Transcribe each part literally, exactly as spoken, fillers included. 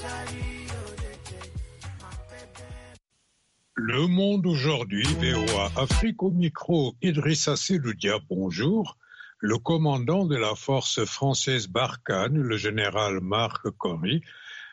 Le Monde aujourd'hui, V O A Afrique au micro, Idrissa Seloudia, bonjour. Le commandant de la force française Barkhane, le général Marc Corry,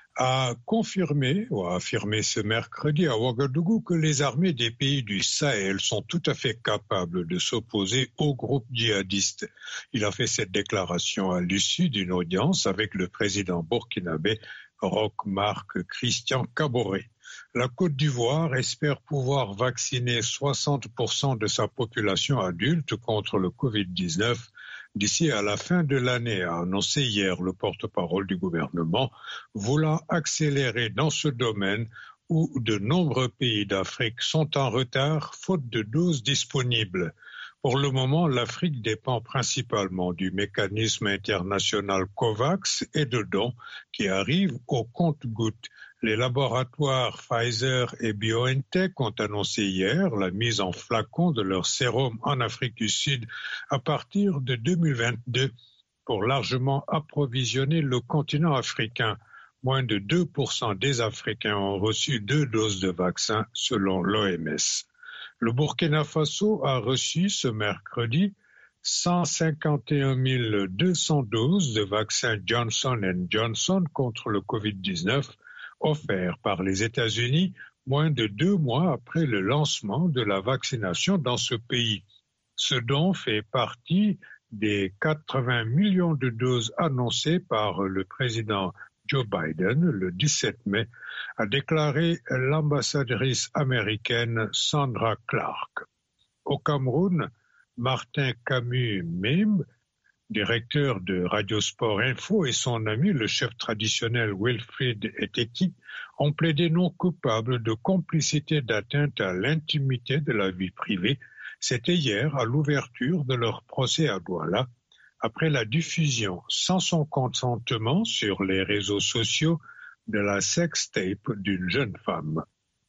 a confirmé ou a affirmé ce mercredi à Ouagadougou que les armées des pays du Sahel sont tout à fait capables de s'opposer aux groupes djihadistes. Il a fait cette déclaration à l'issue d'une audience avec le président burkinabé Roch Marc Christian Kaboré. La Côte d'Ivoire espère pouvoir vacciner soixante pour cent de sa population adulte contre le covid dix-neuf d'ici à la fin de l'année, a annoncé hier le porte-parole du gouvernement, voulant accélérer dans ce domaine où de nombreux pays d'Afrique sont en retard faute de doses disponibles. Pour le moment, l'Afrique dépend principalement du mécanisme international COVAX et de dons qui arrivent au compte-gouttes. Les laboratoires Pfizer et BioNTech ont annoncé hier la mise en flacon de leur sérum en Afrique du Sud à partir de deux mille vingt-deux pour largement approvisionner le continent africain. Moins de deux pour cent des Africains ont reçu deux doses de vaccin selon l'O M S. Le Burkina Faso a reçu ce mercredi cent cinquante et un mille deux cents doses de vaccin Johnson and Johnson contre le covid dix-neuf offert par les États-Unis moins de deux mois après le lancement de la vaccination dans ce pays. Ce don fait partie des quatre-vingts millions de doses annoncées par le président Joe Biden le dix-sept mai, a déclaré l'ambassadrice américaine Sandra Clark. Au Cameroun, Martin Camus-Mime, directeur de Radio Sport Info, et son ami, le chef traditionnel Wilfried Eteki, ont plaidé non coupables de complicité d'atteinte à l'intimité de la vie privée. C'était hier à l'ouverture de leur procès à Douala, après la diffusion sans son consentement sur les réseaux sociaux de la sextape d'une jeune femme.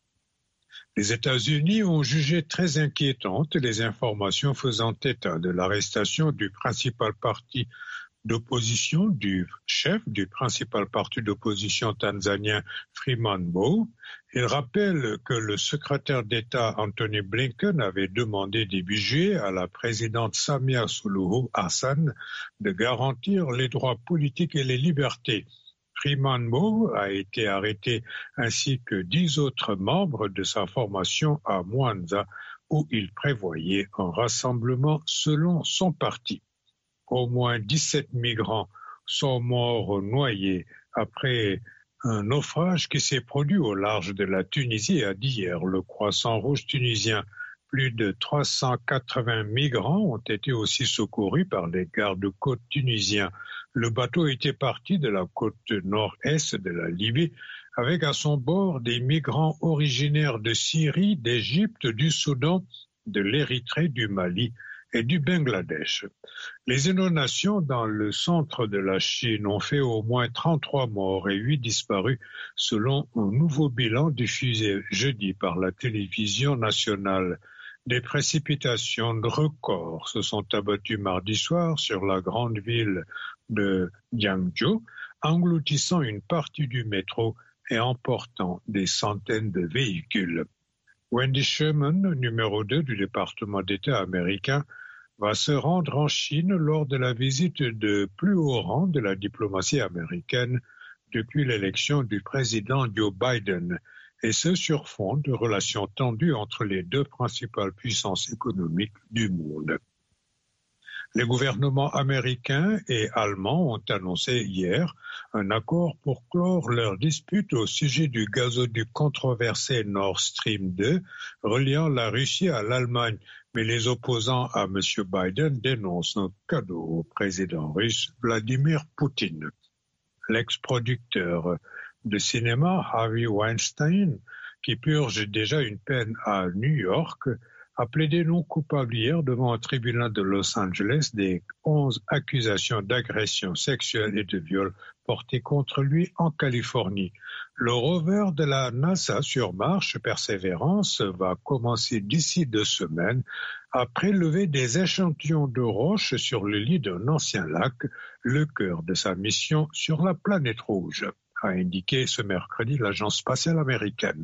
Les États-Unis ont jugé très inquiétantes les informations faisant état de l'arrestation du principal parti d'opposition, du chef du principal parti d'opposition tanzanien Freeman Mbowe. Il rappelle que le secrétaire d'État Anthony Blinken avait demandé début juillet à la présidente Samia Suluhu Hassan de garantir les droits politiques et les libertés. Freeman Mbowe a été arrêté ainsi que dix autres membres de sa formation à Mwanza où il prévoyait un rassemblement selon son parti. Au moins dix-sept migrants sont morts noyés après un naufrage qui s'est produit au large de la Tunisie, a dit hier le Croissant Rouge tunisien. Plus de trois cent quatre-vingts migrants ont été aussi secourus par les gardes-côtes tunisiens. Le bateau était parti de la côte nord-est de la Libye avec à son bord des migrants originaires de Syrie, d'Égypte, du Soudan, de l'Érythrée, du Mali et du Bangladesh. Les inondations dans le centre de la Chine ont fait au moins trente-trois morts et huit disparus selon un nouveau bilan diffusé jeudi par la télévision nationale. Des précipitations de record se sont abattues mardi soir sur la grande ville de Guangzhou, engloutissant une partie du métro et emportant des centaines de véhicules. Wendy Sherman, numéro deux du département d'État américain, va se rendre en Chine lors de la visite de plus haut rang de la diplomatie américaine depuis l'élection du président Joe Biden, et ce sur fond de relations tendues entre les deux principales puissances économiques du monde. Les gouvernements américains et allemands ont annoncé hier un accord pour clore leur dispute au sujet du gazoduc controversé Nord Stream deux reliant la Russie à l'Allemagne. Mais les opposants à M. Biden dénoncent un cadeau au président russe Vladimir Poutine. L'ex-producteur de cinéma Harvey Weinstein, qui purge déjà une peine à New York, a plaidé non coupable hier devant un tribunal de Los Angeles des onze accusations d'agression sexuelle et de viol portées contre lui en Californie. Le rover de la NASA sur Mars, Persévérance, va commencer d'ici deux semaines à prélever des échantillons de roches sur le lit d'un ancien lac, le cœur de sa mission sur la planète rouge. a indiqué ce mercredi l'agence spatiale américaine.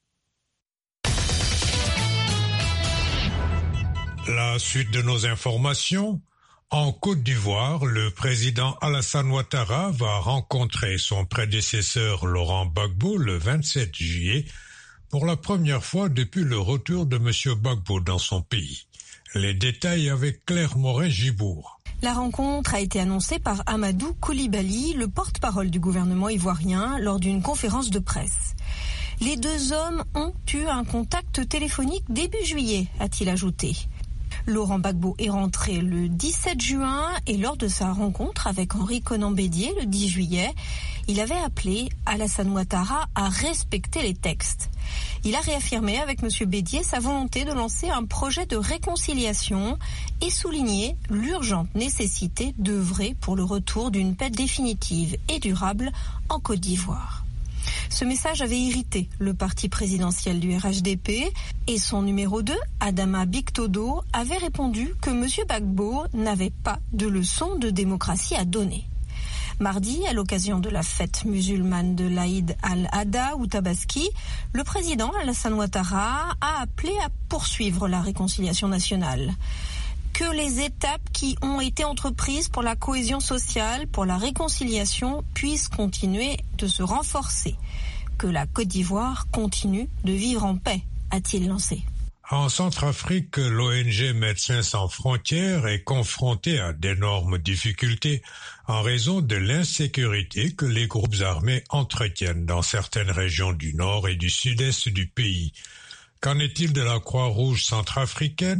La suite de nos informations. En Côte d'Ivoire, le président Alassane Ouattara va rencontrer son prédécesseur Laurent Gbagbo le vingt-sept juillet pour la première fois depuis le retour de M. Gbagbo dans son pays. Les détails avec Claire Moret-Gibourg. La rencontre a été annoncée par Amadou Koulibaly, le porte-parole du gouvernement ivoirien, lors d'une conférence de presse. Les deux hommes ont eu un contact téléphonique début juillet, a-t-il ajouté. Laurent Gbagbo est rentré le dix-sept juin et lors de sa rencontre avec Henri Konan Bédié le dix juillet, il avait appelé Alassane Ouattara à respecter les textes. Il a réaffirmé avec M. Bédié sa volonté de lancer un projet de réconciliation et souligné l'urgente nécessité d'œuvrer pour le retour d'une paix définitive et durable en Côte d'Ivoire. Ce message avait irrité le parti présidentiel du R H D P et son numéro deux, Adama Bictodo, avait répondu que M. Gbagbo n'avait pas de leçon de démocratie à donner. Mardi, à l'occasion de la fête musulmane de l'Aïd al-Adha ou Tabaski, le président Alassane Ouattara a appelé à poursuivre la réconciliation nationale. Que les étapes qui ont été entreprises pour la cohésion sociale, pour la réconciliation, puissent continuer de se renforcer. Que la Côte d'Ivoire continue de vivre en paix, a-t-il lancé. En Centrafrique, l'O N G Médecins sans frontières est confrontée à d'énormes difficultés en raison de l'insécurité que les groupes armés entretiennent dans certaines régions du nord et du sud-est du pays. Qu'en est-il de la Croix-Rouge centrafricaine ?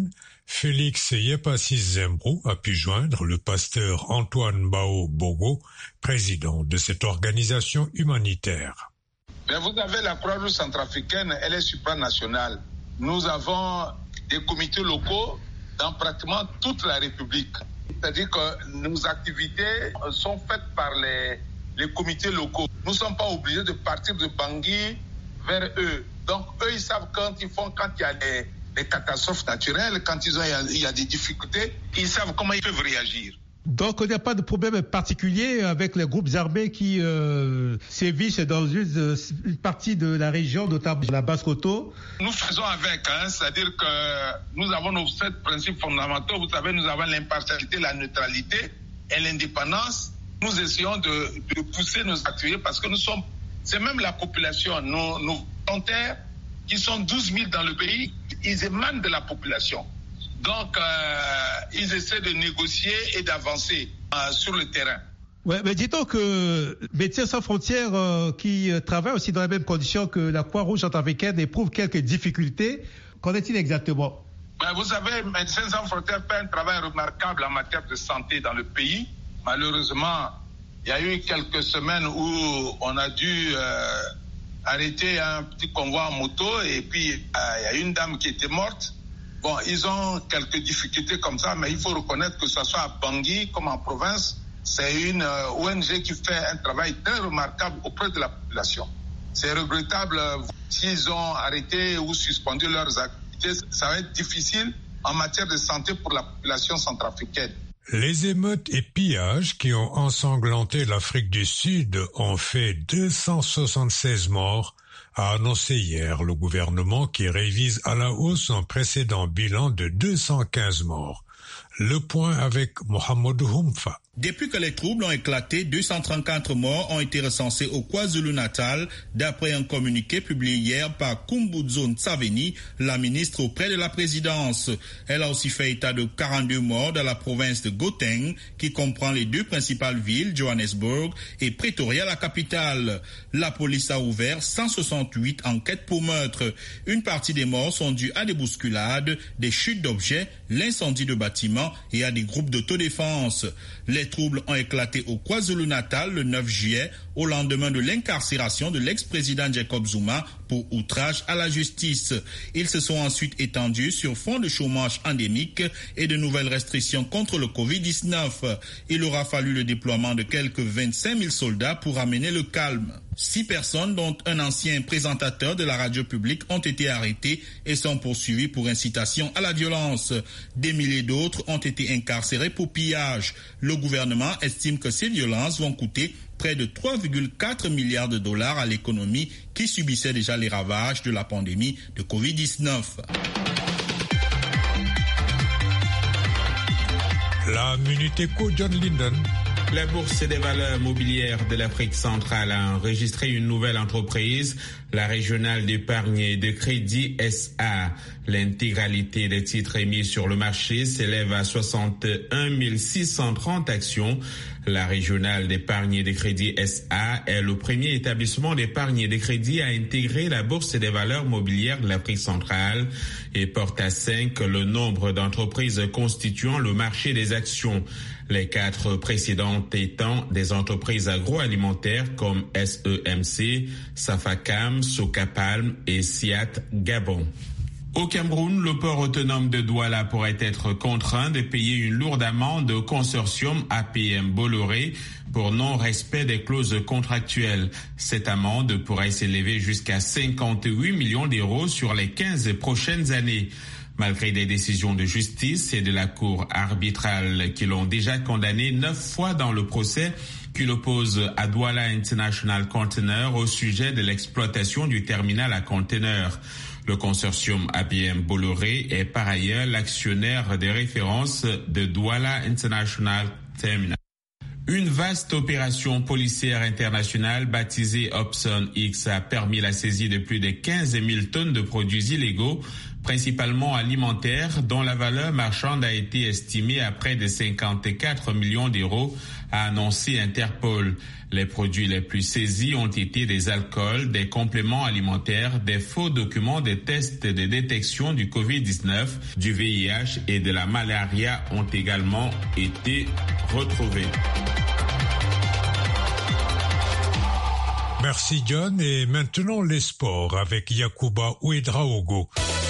Félix Yepassis Zembrou a pu joindre le pasteur Antoine Bao Bogo, président de cette organisation humanitaire. Mais vous avez la Croix-Rouge centrafricaine, elle est supranationale. Nous avons des comités locaux dans pratiquement toute la République. C'est-à-dire que nos activités sont faites par les, les comités locaux. Nous ne sommes pas obligés de partir de Bangui vers eux. Donc eux, ils savent quand ils font, quand il y a des, des catastrophes naturelles, quand ils ont, il y a des difficultés, ils savent comment ils peuvent réagir. Donc il n'y a pas de problème particulier avec les groupes armés qui euh, sévissent dans une, une partie de la région, notamment la Basse-Coteau. Nous faisons avec, hein, c'est-à-dire que nous avons nos sept principes fondamentaux. Vous savez, nous avons l'impartialité, la neutralité et l'indépendance. Nous essayons de, de pousser nos activités parce que nous sommes, c'est même la population, nos, nos volontaires qui sont douze mille dans le pays, ils émanent de la population. Donc, euh, ils essaient de négocier et d'avancer euh, sur le terrain. Ouais, mais dit-on que Médecins sans frontières, euh, qui travaillent aussi dans les mêmes conditions que la Croix-Rouge centrafricaine, éprouvent quelques difficultés. Qu'en est-il exactement? Ben, vous savez, Médecins sans frontières fait un travail remarquable en matière de santé dans le pays. Malheureusement, il y a eu quelques semaines où on a dû euh, arrêter un petit convoi en moto et puis euh, il y a une dame qui était morte. Bon, ils ont quelques difficultés comme ça, mais il faut reconnaître que ce soit à Bangui comme en province, c'est une euh, O N G qui fait un travail très remarquable auprès de la population. C'est regrettable euh, s'ils ont arrêté ou suspendu leurs activités. Ça va être difficile en matière de santé pour la population centrafricaine. Les émeutes et pillages qui ont ensanglanté l'Afrique du Sud ont fait deux cent soixante-seize morts, a annoncé hier le gouvernement qui révise à la hausse son précédent bilan de deux cent quinze morts. Le point avec Mohamed Houmfa. Depuis que les troubles ont éclaté, deux cent trente-quatre morts ont été recensés au KwaZulu-Natal, d'après un communiqué publié hier par Khumbudzo Ntshavheni, la ministre auprès de la présidence. Elle a aussi fait état de quarante-deux morts dans la province de Gauteng, qui comprend les deux principales villes, Johannesburg et Pretoria, la capitale. La police a ouvert cent soixante-huit enquêtes pour meurtre. Une partie des morts sont dues à des bousculades, des chutes d'objets, l'incendie de bâtiments et à des groupes d'autodéfense. Les troubles ont éclaté au KwaZulu-Natal le neuf juillet, au lendemain de l'incarcération de l'ex-président Jacob Zuma pour outrage à la justice. Ils se sont ensuite étendus sur fond de chômage endémique et de nouvelles restrictions contre le covid dix-neuf. Il aura fallu le déploiement de quelques vingt-cinq mille soldats pour amener le calme. Six personnes, dont un ancien présentateur de la radio publique, ont été arrêtées et sont poursuivies pour incitation à la violence. Des milliers d'autres ont été incarcérés pour pillage. Le gouvernement estime que ces violences vont coûter près de trois virgule quatre milliards de dollars à l'économie qui subissait déjà les ravages de la pandémie de covid dix-neuf. La Minute Éco, John Linden. La Bourse des valeurs mobilières de l'Afrique centrale a enregistré une nouvelle entreprise, la Régionale d'épargne et de crédit S A. L'intégralité des titres émis sur le marché s'élève à soixante et un mille six cent trente actions. La Régionale d'épargne et de crédit S A est le premier établissement d'épargne et de crédit à intégrer la Bourse des valeurs mobilières de l'Afrique centrale et porte à cinq le nombre d'entreprises constituant le marché des actions. Les quatre précédentes étant des entreprises agroalimentaires comme S E M C, Safacam, Socapalm et Siat Gabon. Au Cameroun, le port autonome de Douala pourrait être contraint de payer une lourde amende au consortium A P M Bolloré pour non-respect des clauses contractuelles. Cette amende pourrait s'élever jusqu'à cinquante-huit millions d'euros sur les quinze prochaines années. Malgré des décisions de justice et de la cour arbitrale qui l'ont déjà condamné neuf fois dans le procès qui l'oppose à Douala International Container au sujet de l'exploitation du terminal à conteneurs. Le consortium A P M Bolloré est par ailleurs l'actionnaire de référence de Douala International Terminal. Une vaste opération policière internationale baptisée Opson X a permis la saisie de plus de quinze mille tonnes de produits illégaux, principalement alimentaires, dont la valeur marchande a été estimée à près de cinquante-quatre millions d'euros, a annoncé Interpol. Les produits les plus saisis ont été des alcools, des compléments alimentaires, des faux documents des tests de détection du covid dix-neuf, du V I H et de la malaria ont également été retrouvés. Merci John, et maintenant les sports avec Yacouba Ouedraogo.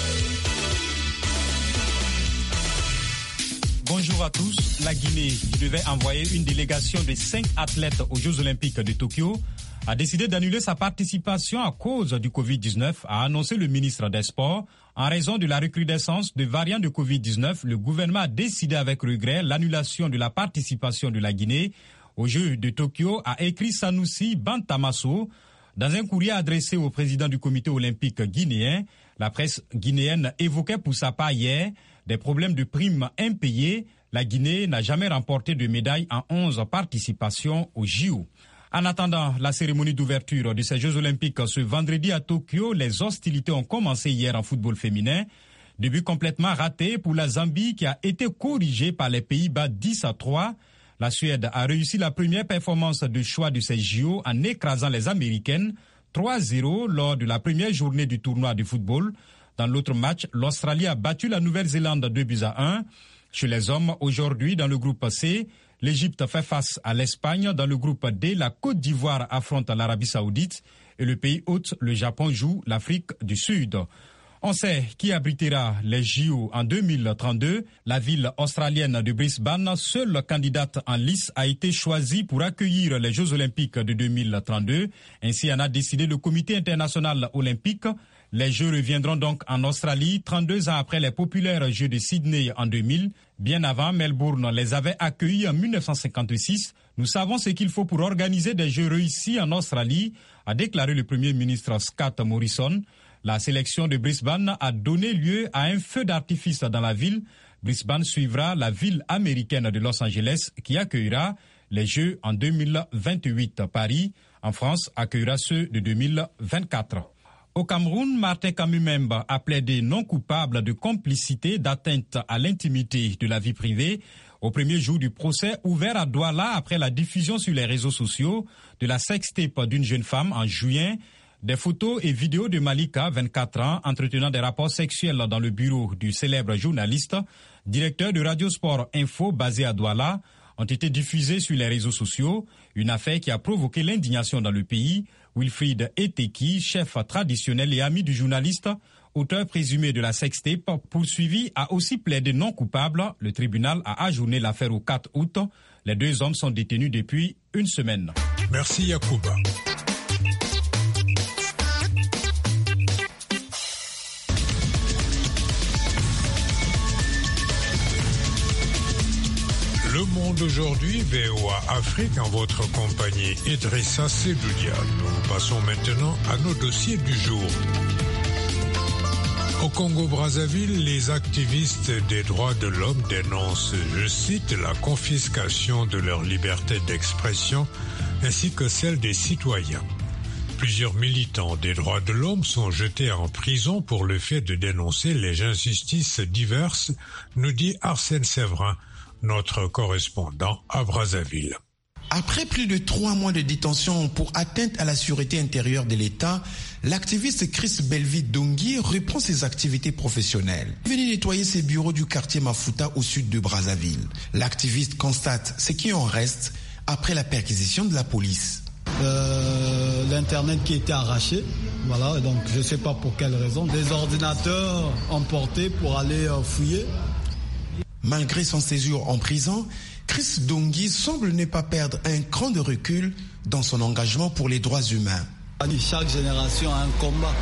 Bonjour à tous. La Guinée, qui devait envoyer une délégation de cinq athlètes aux Jeux Olympiques de Tokyo, a décidé d'annuler sa participation à cause du covid dix-neuf, a annoncé le ministre des Sports. En raison de la recrudescence de variants de covid dix-neuf, le gouvernement a décidé avec regret l'annulation de la participation de la Guinée aux Jeux de Tokyo, a écrit Sanoussi Bantamasso. Dans un courrier adressé au président du comité olympique guinéen, la presse guinéenne évoquait pour sa part hier des problèmes de primes impayées. La Guinée n'a jamais remporté de médaille en onze participations aux J O. En attendant la cérémonie d'ouverture de ces Jeux olympiques ce vendredi à Tokyo, les hostilités ont commencé hier en football féminin. Début complètement raté pour la Zambie qui a été corrigée par les Pays-Bas dix à trois. La Suède a réussi la première performance de choix de ces J O en écrasant les Américaines trois zéro lors de la première journée du tournoi de football. Dans l'autre match, l'Australie a battu la Nouvelle-Zélande deux buts à un. Chez les hommes, aujourd'hui, dans le groupe C, l'Égypte fait face à l'Espagne. Dans le groupe D, la Côte d'Ivoire affronte l'Arabie Saoudite et le pays hôte, le Japon, joue l'Afrique du Sud. On sait qui abritera les J O en deux mille trente-deux. La ville australienne de Brisbane, seule candidate en lice, a été choisie pour accueillir les Jeux olympiques de deux mille trente-deux. Ainsi en a décidé le comité international olympique. Les Jeux reviendront donc en Australie, trente-deux ans après les populaires Jeux de Sydney en deux mille. Bien avant, Melbourne les avait accueillis en mille neuf cent cinquante-six. Nous savons ce qu'il faut pour organiser des Jeux réussis en Australie, a déclaré le Premier ministre Scott Morrison. La sélection de Brisbane a donné lieu à un feu d'artifice dans la ville. Brisbane suivra la ville américaine de Los Angeles qui accueillera les Jeux en deux mille vingt-huit. Paris, en France, accueillera ceux de deux mille vingt-quatre. Au Cameroun, Martin Kamumemba a plaidé non coupable de complicité d'atteinte à l'intimité de la vie privée au premier jour du procès ouvert à Douala après la diffusion sur les réseaux sociaux de la sextape d'une jeune femme en juin. Des photos et vidéos de Malika, vingt-quatre ans, entretenant des rapports sexuels dans le bureau du célèbre journaliste, directeur de Radio Sport Info basé à Douala, ont été diffusées sur les réseaux sociaux, une affaire qui a provoqué l'indignation dans le pays. Wilfried Eteki, chef traditionnel et ami du journaliste, auteur présumé de la sextape, poursuivi, a aussi plaidé non coupable. Le tribunal a ajourné l'affaire au quatre août. Les deux hommes sont détenus depuis une semaine. Merci Yacouba. Le monde Monde aujourd'hui, V O A Afrique, en votre compagnie, Idrissa Seloudia. Nous passons maintenant à nos dossiers du jour. Au Congo-Brazzaville, les activistes des droits de l'homme dénoncent, je cite, la confiscation de leur liberté d'expression ainsi que celle des citoyens. Plusieurs militants des droits de l'homme sont jetés en prison pour le fait de dénoncer les injustices diverses, nous dit Arsène Séverin, notre correspondant à Brazzaville. Après plus de trois mois de détention pour atteinte à la sûreté intérieure de l'État, l'activiste Chris Belvi Dongui reprend ses activités professionnelles. Il est venu nettoyer ses bureaux du quartier Mafuta au sud de Brazzaville. L'activiste constate ce qui en reste après la perquisition de la police. Euh, L'Internet qui était arraché, voilà, donc je ne sais pas pour quelle raison. Des ordinateurs emportés pour aller euh, fouiller. Malgré son séjour en prison, Chris Dongui semble ne pas perdre un cran de recul dans son engagement pour les droits humains. Chaque génération a un combat.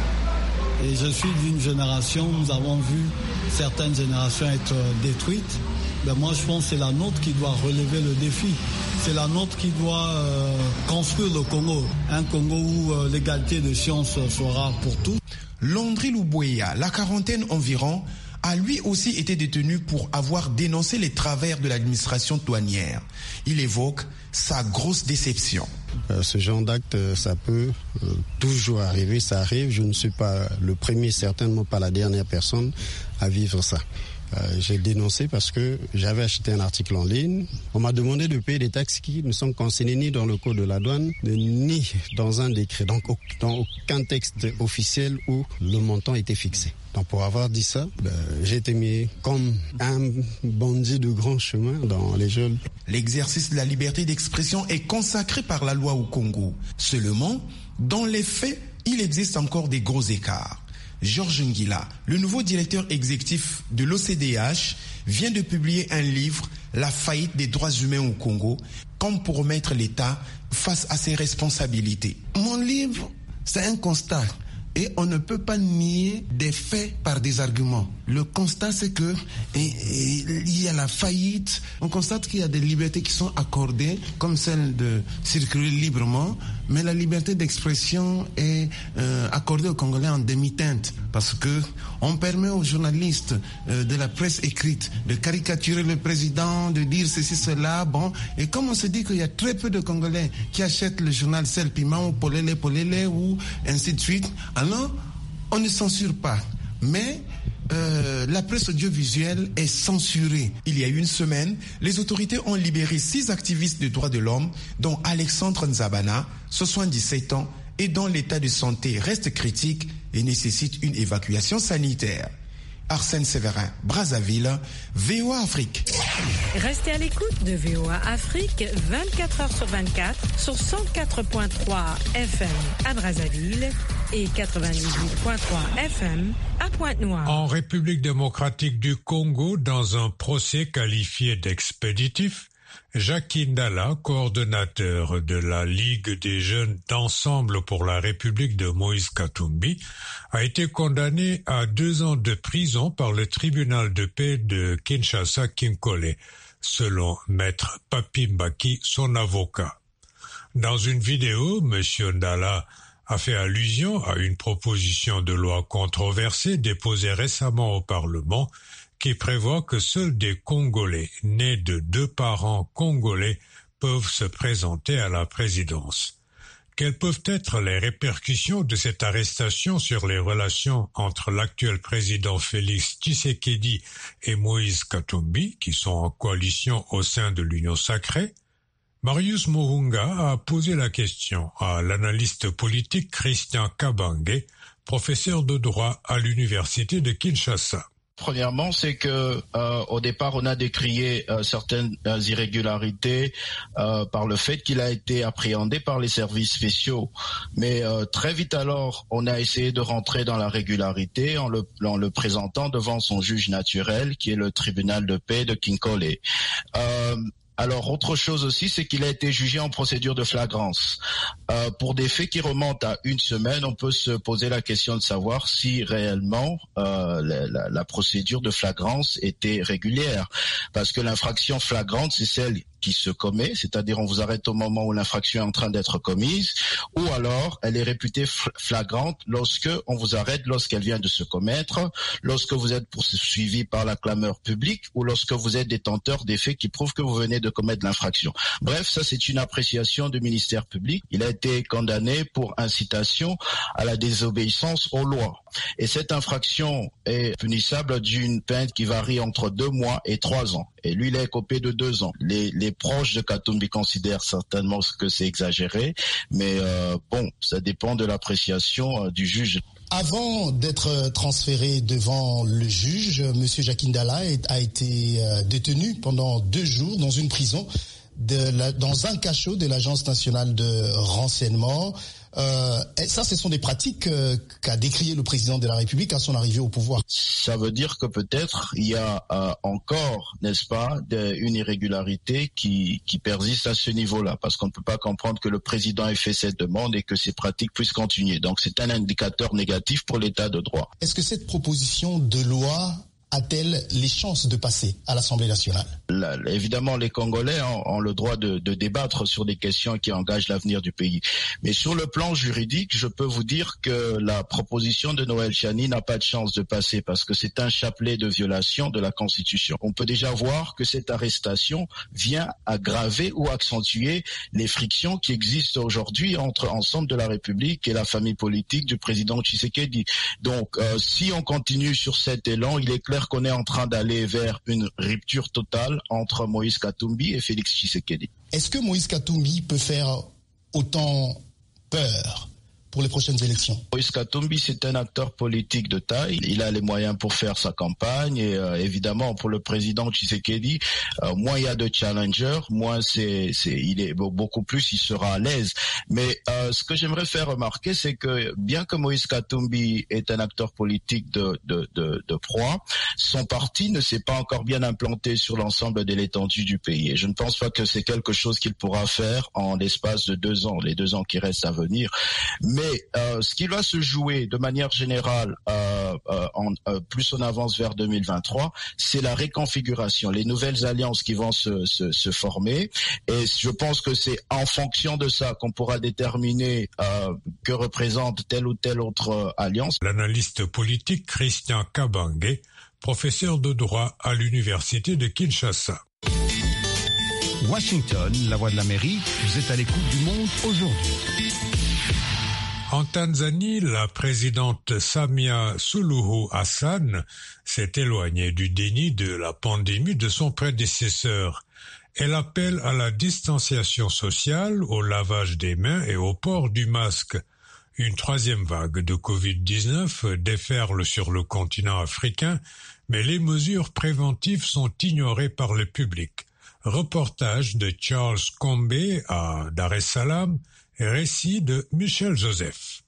Et je suis d'une génération, nous avons vu certaines générations être détruites. Ben moi, je pense que c'est la nôtre qui doit relever le défi. C'est la nôtre qui doit euh, construire le Congo. Un Congo où euh, l'égalité de chance sera pour tous. Landry Loubouya, la quarantaine environ, a lui aussi été détenu pour avoir dénoncé les travers de l'administration douanière. Il évoque sa grosse déception. Euh, ce genre d'acte, ça peut euh, toujours arriver, ça arrive. Je ne suis pas le premier, certainement pas la dernière personne à vivre ça. Euh, j'ai dénoncé parce que j'avais acheté un article en ligne. On m'a demandé de payer des taxes qui ne sont consignées ni dans le code de la douane, ni dans un décret. Donc, dans aucun texte officiel où le montant était fixé. Donc, pour avoir dit ça, ben, j'ai été mis comme un bandit de grand chemin dans les geôles. L'exercice de la liberté d'expression est consacré par la loi au Congo. Seulement, dans les faits, il existe encore des gros écarts. Georges Nguila, le nouveau directeur exécutif de l'O C D H, vient de publier un livre, La faillite des droits humains au Congo, comme pour mettre l'État face à ses responsabilités. Mon livre, c'est un constat. Et on ne peut pas nier des faits par des arguments. Le constat, c'est que et, et, il y a la faillite. On constate qu'il y a des libertés qui sont accordées, comme celle de circuler librement, mais la liberté d'expression est euh, accordée aux Congolais en demi-teinte, parce que on permet aux journalistes euh, de la presse écrite de caricaturer le président, de dire ceci, cela, bon. Et comme on se dit qu'il y a très peu de Congolais qui achètent le journal Sel Piment ou Polele Polele ou ainsi de suite, alors on ne censure pas. Mais euh, la presse audiovisuelle est censurée. Il y a une semaine, les autorités ont libéré six activistes des droits de l'homme, dont Alexandre Nzabana, soixante-dix-sept ans, et dont l'état de santé reste critique et nécessite une évacuation sanitaire. Arsène Séverin, Brazzaville, V O A Afrique. Restez à l'écoute de V O A Afrique vingt-quatre heures sur vingt-quatre sur cent quatre point trois F M à Brazzaville et quatre-vingt-dix-huit point trois F M à Pointe-Noire. En République démocratique du Congo, dans un procès qualifié d'expéditif, Jacques Ndala, coordonnateur de la Ligue des jeunes d'ensemble pour la République de Moïse Katumbi, a été condamné à deux ans de prison par le tribunal de paix de Kinshasa-Kinkole, selon Maître Papi Mbaki, son avocat. Dans une vidéo, M. Ndala a fait allusion à une proposition de loi controversée déposée récemment au Parlement qui prévoit que seuls des Congolais nés de deux parents congolais peuvent se présenter à la présidence. Quelles peuvent être les répercussions de cette arrestation sur les relations entre l'actuel président Félix Tshisekedi et Moïse Katumbi, qui sont en coalition au sein de l'Union sacrée? Marius Mohunga a posé la question à l'analyste politique Christian Kabange, professeur de droit à l'université de Kinshasa. Premièrement, c'est que euh, au départ, on a décrié euh, certaines euh, irrégularités euh, par le fait qu'il a été appréhendé par les services spéciaux. Mais euh, très vite alors, on a essayé de rentrer dans la régularité en le, en le présentant devant son juge naturel, qui est le tribunal de paix de Kinkole. Euh, Alors, autre chose aussi, c'est qu'il a été jugé en procédure de flagrance. Euh, pour des faits qui remontent à une semaine, on peut se poser la question de savoir si réellement euh, la, la, la procédure de flagrance était régulière. Parce que l'infraction flagrante, c'est celle qui se commet, c'est-à-dire on vous arrête au moment où l'infraction est en train d'être commise, ou alors elle est réputée flagrante lorsque on vous arrête lorsqu'elle vient de se commettre, lorsque vous êtes poursuivi par la clameur publique ou lorsque vous êtes détenteur des faits qui prouvent que vous venez de commettre l'infraction. Bref, ça c'est une appréciation du ministère public. Il a été condamné pour incitation à la désobéissance aux lois. Et cette infraction est punissable d'une peine qui varie entre deux mois et trois ans. Et lui, il est copé de deux ans. Les, les proches de Katumbi considèrent certainement que c'est exagéré, mais euh, bon, ça dépend de l'appréciation euh, du juge. Avant d'être transféré devant le juge, M. Jakindala a été euh, détenu pendant deux jours dans une prison, de la, dans un cachot de l'Agence nationale de renseignement. Euh, ça, ce sont des pratiques euh, qu'a décrié le président de la République à son arrivée au pouvoir. Ça veut dire que peut-être il y a euh, encore, n'est-ce pas, de, une irrégularité qui, qui persiste à ce niveau-là, parce qu'on ne peut pas comprendre que le président ait fait cette demande et que ces pratiques puissent continuer. Donc c'est un indicateur négatif pour l'état de droit. Est-ce que cette proposition de loi a-t-elle les chances de passer à l'Assemblée nationale? Là, évidemment, les Congolais ont, ont le droit de, de débattre sur des questions qui engagent l'avenir du pays. Mais sur le plan juridique, je peux vous dire que la proposition de Noël Chani n'a pas de chance de passer parce que c'est un chapelet de violation de la Constitution. On peut déjà voir que cette arrestation vient aggraver ou accentuer les frictions qui existent aujourd'hui entre Ensemble de la République et la famille politique du président Tshisekedi. Donc, euh, si on continue sur cet élan, il est clair qu'on est en train d'aller vers une rupture totale entre Moïse Katumbi et Félix Tshisekedi. Est-ce que Moïse Katumbi peut faire autant peur pour les prochaines élections? Moïse Katumbi, c'est un acteur politique de taille. Il a les moyens pour faire sa campagne et euh, évidemment pour le président Tshisekedi, euh, moins il y a de challengers, moins c'est, c'est, il est beaucoup plus, il sera à l'aise. Mais euh, ce que j'aimerais faire remarquer, c'est que bien que Moïse Katumbi est un acteur politique de, de, de, de proie, son parti ne s'est pas encore bien implanté sur l'ensemble de l'étendue du pays. Et je ne pense pas que c'est quelque chose qu'il pourra faire en l'espace de deux ans, les deux ans qui restent à venir. Mais Mais euh, ce qui va se jouer de manière générale, euh, euh, en, euh, plus on avance vers deux mille vingt-trois, c'est la réconfiguration, les nouvelles alliances qui vont se, se, se former. Et je pense que c'est en fonction de ça qu'on pourra déterminer euh, que représente telle ou telle autre euh, alliance. L'analyste politique Christian Kabange, professeur de droit à l'université de Kinshasa. Washington, la voix de l'Amérique, vous êtes à l'écoute du monde aujourd'hui. En Tanzanie, la présidente Samia Suluhu Hassan s'est éloignée du déni de la pandémie de son prédécesseur. Elle appelle à la distanciation sociale, au lavage des mains et au port du masque. Une troisième vague de covid dix-neuf déferle sur le continent africain, mais les mesures préventives sont ignorées par le public. Reportage de Charles Kombe à Dar es Salaam. Récit de Michel Joseph.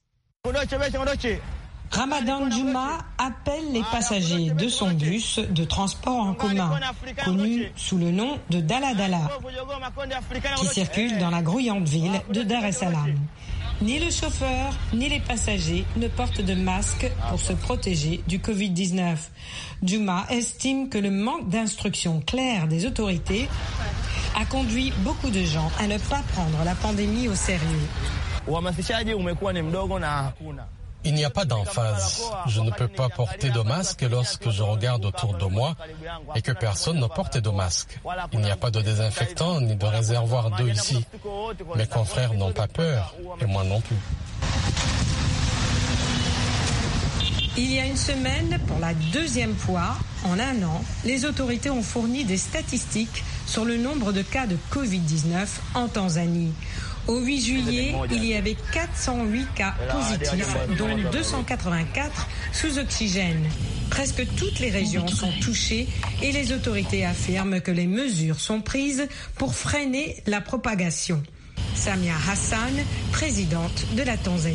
Ramadan Juma appelle les passagers de son bus de transport en commun, connu sous le nom de Dala Dala, qui circule dans la grouillante ville de Dar es Salaam. Ni le chauffeur, ni les passagers ne portent de masque pour se protéger du covid dix-neuf. Juma estime que le manque d'instructions claires des autorités a conduit beaucoup de gens à ne pas prendre la pandémie au sérieux. Il n'y a pas d'emphase. Je ne peux pas porter de masque lorsque je regarde autour de moi et que personne ne porte de masque. Il n'y a pas de désinfectant ni de réservoir d'eau ici. Mes confrères n'ont pas peur et moi non plus. Il y a une semaine, pour la deuxième fois en un an, les autorités ont fourni des statistiques sur le nombre de cas de covid dix-neuf en Tanzanie. Au huit juillet, il y avait quatre cent huit cas positifs, dont deux cent quatre-vingt-quatre sous oxygène. Presque toutes les régions sont touchées et les autorités affirment que les mesures sont prises pour freiner la propagation. Samia Hassan, présidente de la Tanzanie.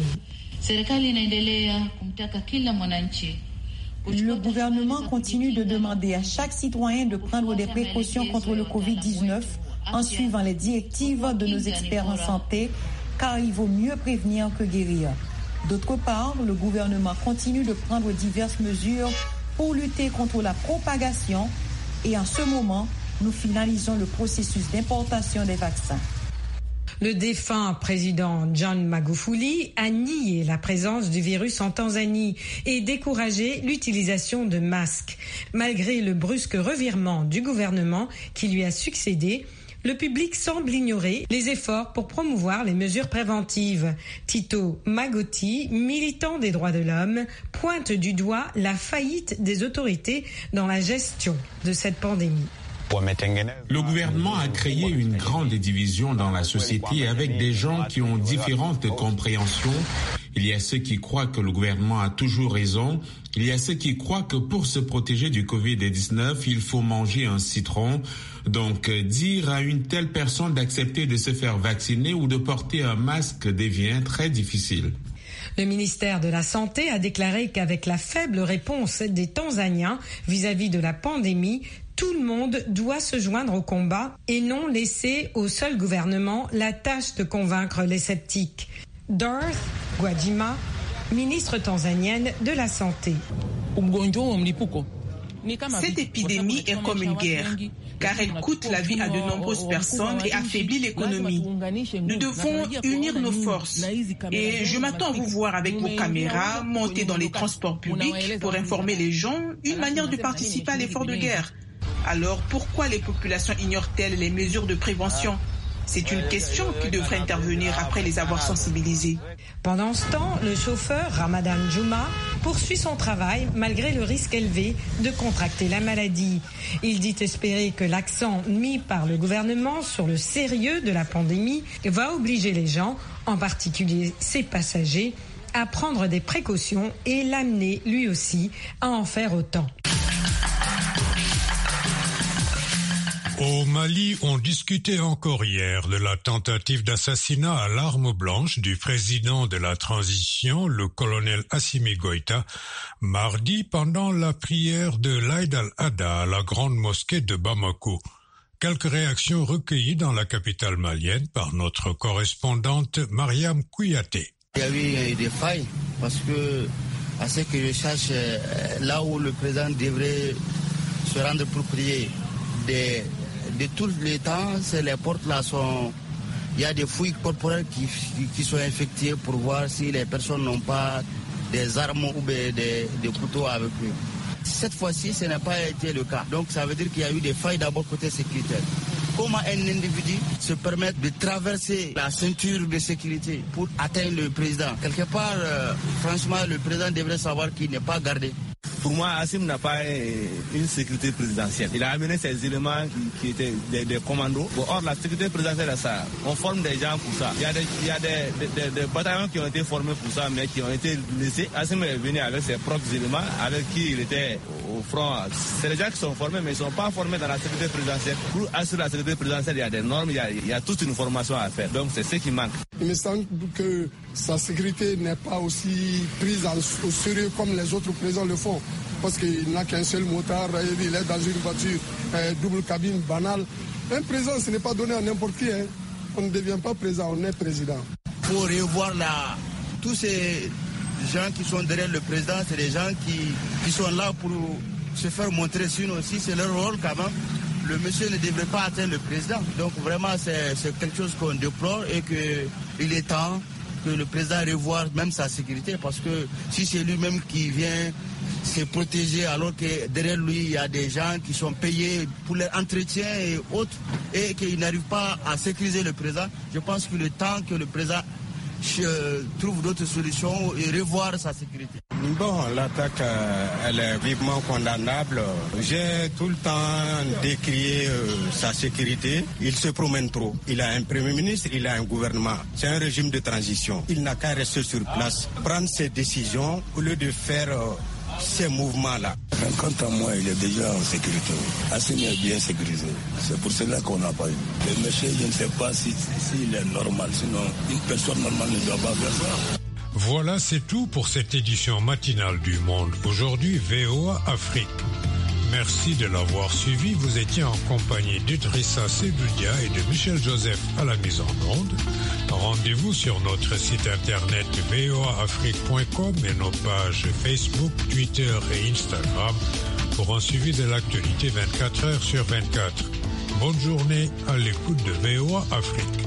Le gouvernement continue de demander à chaque citoyen de prendre des précautions contre le covid dix-neuf en suivant les directives de nos experts en santé, car il vaut mieux prévenir que guérir. D'autre part, le gouvernement continue de prendre diverses mesures pour lutter contre la propagation et en ce moment, nous finalisons le processus d'importation des vaccins. Le défunt président John Magufuli a nié la présence du virus en Tanzanie et découragé l'utilisation de masques. Malgré le brusque revirement du gouvernement qui lui a succédé, le public semble ignorer les efforts pour promouvoir les mesures préventives. Tito Magotti, militant des droits de l'homme, pointe du doigt la faillite des autorités dans la gestion de cette pandémie. Le gouvernement a créé une grande division dans la société avec des gens qui ont différentes compréhensions. Il y a ceux qui croient que le gouvernement a toujours raison. Il y a ceux qui croient que pour se protéger du covid dix-neuf, il faut manger un citron. Donc, dire à une telle personne d'accepter de se faire vacciner ou de porter un masque devient très difficile. Le ministère de la Santé a déclaré qu'avec la faible réponse des Tanzaniens vis-à-vis de la pandémie, tout le monde doit se joindre au combat et non laisser au seul gouvernement la tâche de convaincre les sceptiques. Dorothy Gwajima, ministre tanzanienne de la Santé. Cette épidémie est comme une guerre, car elle coûte la vie à de nombreuses personnes et affaiblit l'économie. Nous devons unir nos forces et je m'attends à vous voir avec vos caméras montées dans les transports publics pour informer les gens, une manière de participer à l'effort de guerre. Alors pourquoi les populations ignorent-elles les mesures de prévention ? C'est une question qui devrait intervenir après les avoir sensibilisés. Pendant ce temps, le chauffeur Ramadan Juma poursuit son travail malgré le risque élevé de contracter la maladie. Il dit espérer que l'accent mis par le gouvernement sur le sérieux de la pandémie va obliger les gens, en particulier ses passagers, à prendre des précautions et l'amener lui aussi à en faire autant. Au Mali, on discutait encore hier de la tentative d'assassinat à l'arme blanche du président de la transition, le colonel Assimi Goïta, mardi pendant la prière de l'Aïd al-Adha à la grande mosquée de Bamako. Quelques réactions recueillies dans la capitale malienne par notre correspondante Mariam Kouyaté. Il y a eu des failles parce que, à ce que je cherche, là où le président devrait se rendre pour prier, des de tous les temps, les portes là sont... Il y a des fouilles corporelles qui, qui sont effectuées pour voir si les personnes n'ont pas des armes ou des, des, des couteaux avec eux. Cette fois-ci, ce n'a pas été le cas. Donc ça veut dire qu'il y a eu des failles d'abord côté sécuritaire. Comment un individu se permet de traverser la ceinture de sécurité pour atteindre le président? Quelque part, euh, franchement, le président devrait savoir qu'il n'est pas gardé. Pour moi, Assim n'a pas une sécurité présidentielle. Il a amené ces éléments qui, qui étaient des, des commandos. Bon, or, la sécurité présidentielle, ça, on forme des gens pour ça. Il y a, des, il y a des, des, des, des bataillons qui ont été formés pour ça, mais qui ont été laissés. Assim est venu avec ses propres éléments, avec qui il était au front. C'est des gens qui sont formés, mais ils ne sont pas formés dans la sécurité présidentielle. Pour assurer la sécurité présidentielle, il y a des normes, il y a, il y a toute une formation à faire. Donc, c'est ce qui manque. Il me semble que sa sécurité n'est pas aussi prise au sérieux comme les autres présidents le font. Parce qu'il n'a qu'un seul motard, il est dans une voiture euh, double cabine banale. Un président, ce n'est pas donné à n'importe qui. Hein. On ne devient pas président, on est président. Pour revoir là, tous ces gens qui sont derrière le président, c'est des gens qui, qui sont là pour se faire montrer, sinon aussi c'est leur rôle quand même. Le monsieur ne devrait pas atteindre le président. Donc vraiment, c'est, c'est quelque chose qu'on déplore et qu'il est temps que le président revoie même sa sécurité, parce que si c'est lui-même qui vient se protéger alors que derrière lui il y a des gens qui sont payés pour leur entretien et autres et qu'ils n'arrivent pas à sécuriser le président, je pense qu'il est temps que le président trouve d'autres solutions et revoir sa sécurité. Bon, l'attaque, elle est vivement condamnable. J'ai tout le temps décrié euh, sa sécurité. Il se promène trop. Il a un premier ministre, il a un gouvernement. C'est un régime de transition. Il n'a qu'à rester sur place, prendre ses décisions au lieu de faire euh, ces mouvements-là. Quant à moi, il est déjà en sécurité. Assim est bien sécurisé. C'est pour cela qu'on n'a pas eu. Le monsieur, je ne sais pas s'il si, si est normal. Sinon, une personne normale ne doit pas faire ça. Voilà, c'est tout pour cette édition matinale du Monde. Aujourd'hui, V O A Afrique. Merci de l'avoir suivi. Vous étiez en compagnie d'Idrissa Seloudia et de Michel Joseph à la mise en onde. Rendez-vous sur notre site internet v o a afrique point com et nos pages Facebook, Twitter et Instagram pour un suivi de l'actualité vingt-quatre heures sur vingt-quatre. Bonne journée à l'écoute de V O A Afrique.